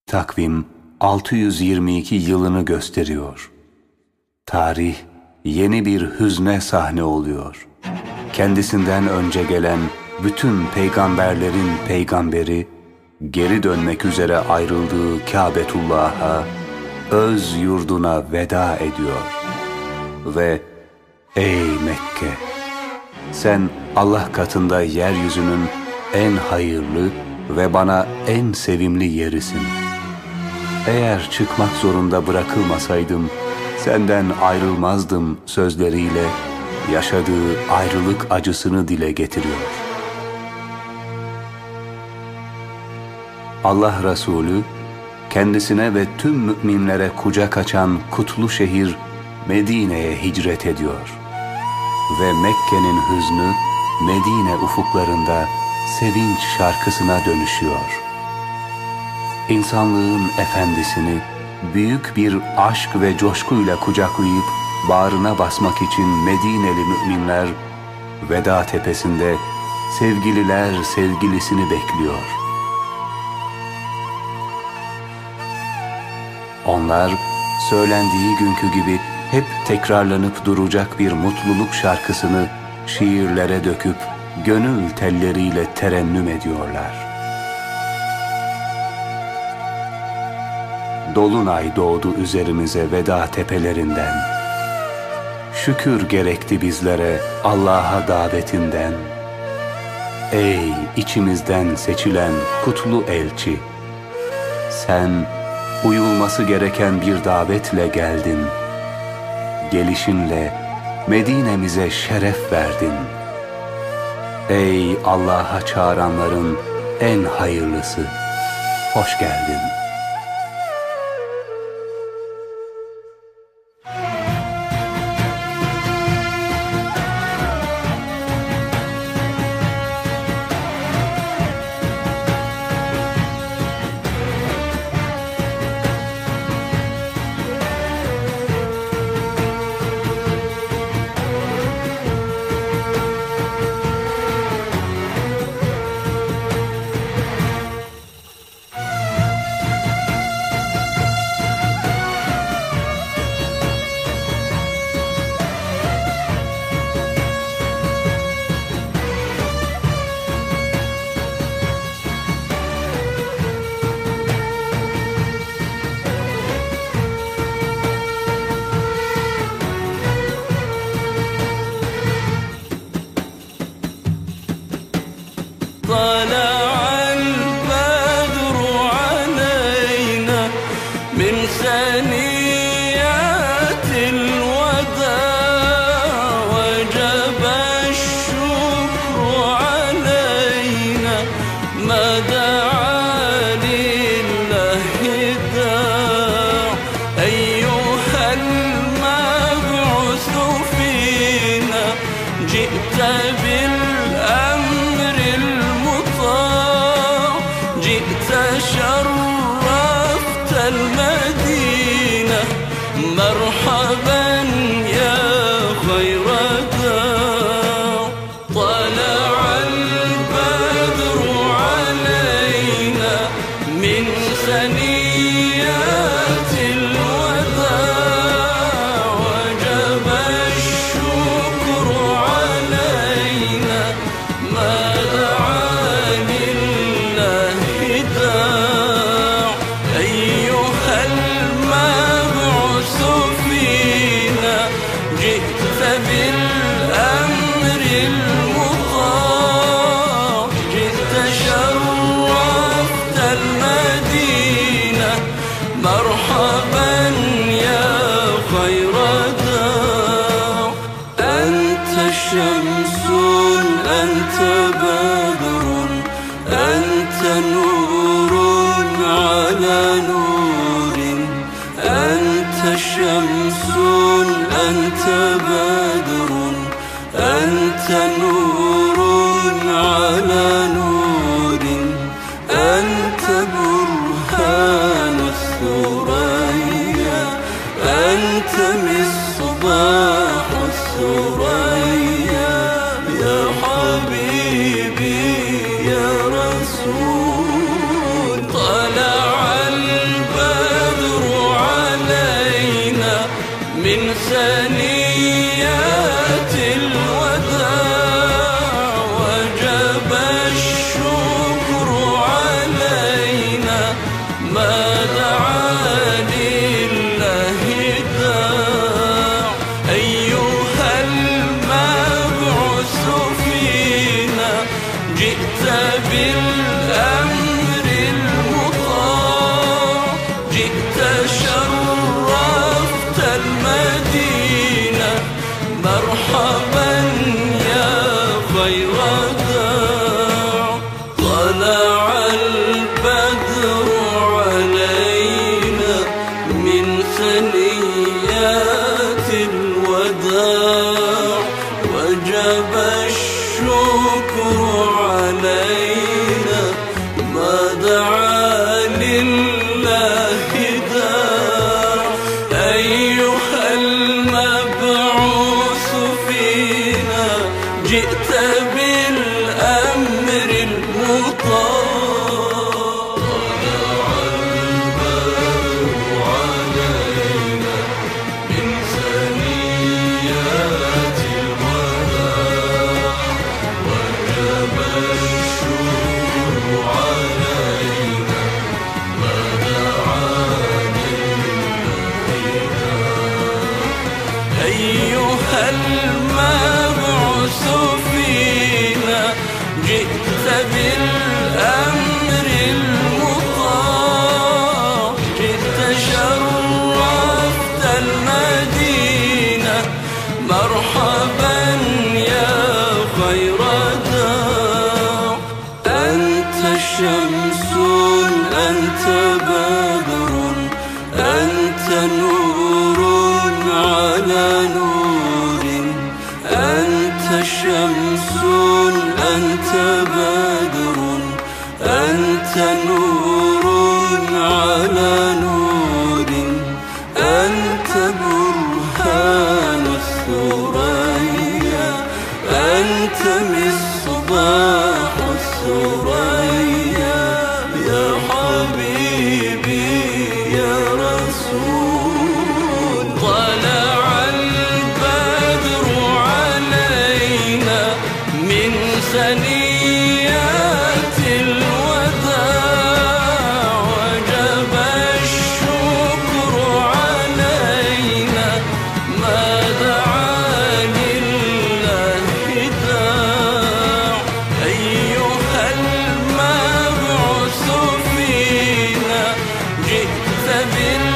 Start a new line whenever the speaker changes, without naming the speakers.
Takvim 622 yılını gösteriyor. Tarih yeni bir hüzne sahne oluyor. Kendisinden önce gelen bütün peygamberlerin peygamberi geri dönmek üzere ayrıldığı Kâbetullah'a, öz yurduna veda ediyor. Ve ey Mekke! Sen Allah katında yeryüzünün en hayırlı ve bana en sevimli yerisin. Eğer çıkmak zorunda bırakılmasaydım, senden ayrılmazdım sözleriyle yaşadığı ayrılık acısını dile getiriyor. Allah Resulü, kendisine ve tüm müminlere kucak açan kutlu şehir Medine'ye hicret ediyor. Ve Mekke'nin hüznü Medine ufuklarında sevinç şarkısına dönüşüyor. İnsanlığın efendisini büyük bir aşk ve coşkuyla kucaklayıp bağrına basmak için Medineli müminler Veda Tepesi'nde sevgililer sevgilisini bekliyor. Onlar söylendiği günkü gibi hep tekrarlanıp duracak bir mutluluk şarkısını şiirlere döküp gönül telleriyle terennüm ediyorlar. Dolunay doğdu üzerimize Veda tepelerinden. Şükür gerekti bizlere Allah'a davetinden. Ey içimizden seçilen kutlu elçi! Sen uyulması gereken bir davetle geldin. Gelişinle Medine'mize şeref verdin. Ey Allah'a çağıranların en hayırlısı! Hoş geldin.
طلع البدر علينا من ثنيات الوداع وجب الشكر علينا ما دعا لله داع أيها المبعوث فينا جئت بالأمر جئت شرفت المدينة مرحبا يا خير داع طلع البدر علينا من ثنيات الوداع وجب الشكر علينا ما دعا أيها المبعوث فينا جئت بالأمر المطاع جئت شرفت المدينة مرحبا يا خير داع أنت شمس أنت بدر أنت نور على نور أنت شمس أنت بدر أنت نور على نور أنت برهان الثريا أنت مصباح الثريا يا حبيبي يا رسول طلع ثنيات الوداع وجب الشكر علينا ما دعا لله داع أيها المبعوث فينا جئت بالأمر المطاع جئت شرفت المدينة مرحبا يا خير داع طلع البدر علينا من ثنيات الوداع وجب الشكر علينا ما دعا لله داع أيها المبعوث فينا جئت بالأمر المطاع أيها المبعوث فينا جئت بالأمر المطاع جئت شرفت المدينة مرحبا يا خير داع أنت شمس أنت بدر أنت نور على نور أنت شمس أنت بدر أنت نور على نور أنت برهان الثريا أنت مصباح الثريا يا حبيبي يا رسول طلع البدر علينا من ثنيات الوداع وجب الشكر علينا ما دعا لله داع أيها المبعوث فينا جئت